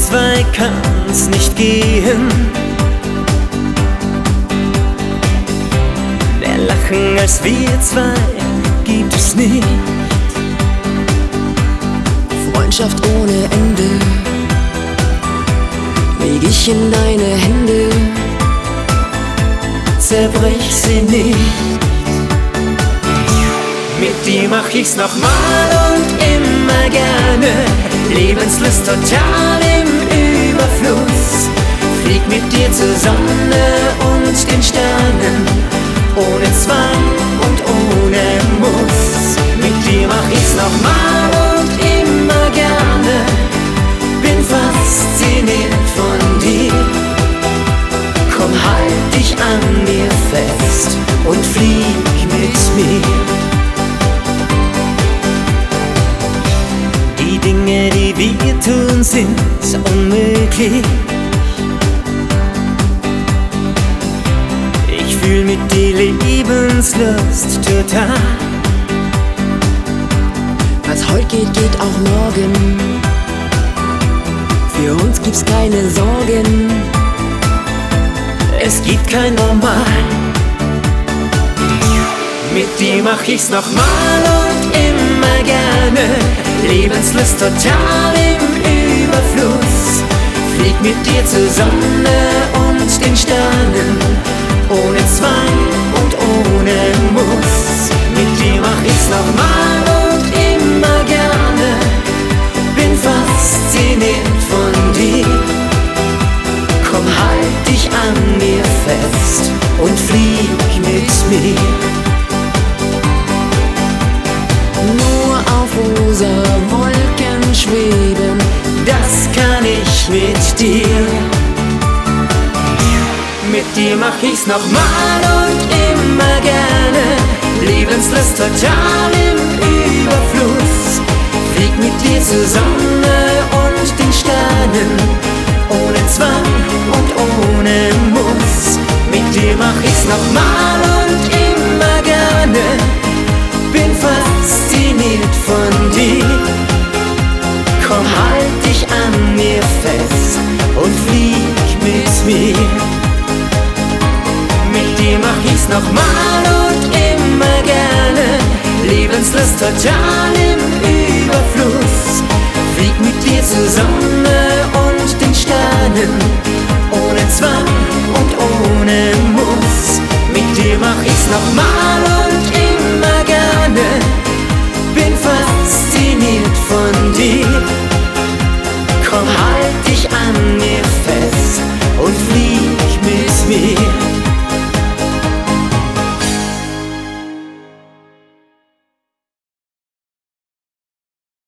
zwei kann's nicht gehen. Mehr Lachen als wir zwei gibt es nicht. Freundschaft ohne Ende leg ich in deine Hände, zerbrich sie nicht. Mit dir mach ich's nochmal und immer gerne. Lebenslust total im Überfluss. Flieg mit dir zur Sonne und den Sternen, ohne Zwang und ohne Muss. Mit dir mach ich's nochmal und immer gerne. Bin fasziniert von dir. Komm, halt dich an mir fest und flieg mit mir. Die Dinge, die wir tun, sind unmöglich. Ich fühl mit dir Lebenslust total. was heute geht, geht auch morgen. Für uns gibt's keine Sorgen. Es gibt kein Normal. Mit dir mach ich's nochmal und immer gerne. Lebenslust total im Überfluss. Flieg mit dir zur Sonne und den Sternen, ohne Zwang und ohne Muss. Mit dir mach ich's nochmal und immer gerne. Bin fasziniert von dir. Komm, halt dich an mir fest und flieg mit mir. Nur auf rosa Wolken schweben, Das kann ich mit dir. Mit dir mach ich's nochmal und immer gerne. Lebenslust total im Überfluss. Flieg mit dir zur Sonne und den Sternen, ohne Zwang und ohne Muss. Mit dir mach ich's nochmal und immer gerne. Bin fasziniert von dir. Komm, halt dich an mir fest und flieg mit mir. Mit dir mach ich's nochmal und immer gerne. Lebenslust total im Überfluss. Flieg mit dir zur Sonne und den Sternen, ohne Zwang und ohne Muss. Mit dir mach ich's nochmal und immer gerne. Bin fasziniert von dir. Komm, halt dich an mir fest und flieg mit mir. Mit dir mach ich's nochmal und immer gerne. Lebenslust total im Überfluss. Flieg mit dir zur Sonne und den Sternen, ohne Zwang und ohne Muss. Mit dir mach ich's nochmal und immer gerne. Bin fasziniert von dir. Mit dir mach ich's nochmal und immer gerne. Lebenslust total im Überfluss. Flieg mit dir zur Sonne und den Sternen, ohne Zwang und ohne Muss. Mit dir mach ich's nochmal und immer gerne. Bin fasziniert von dir. Komm, halt dich an mir fest und flieg mit mir.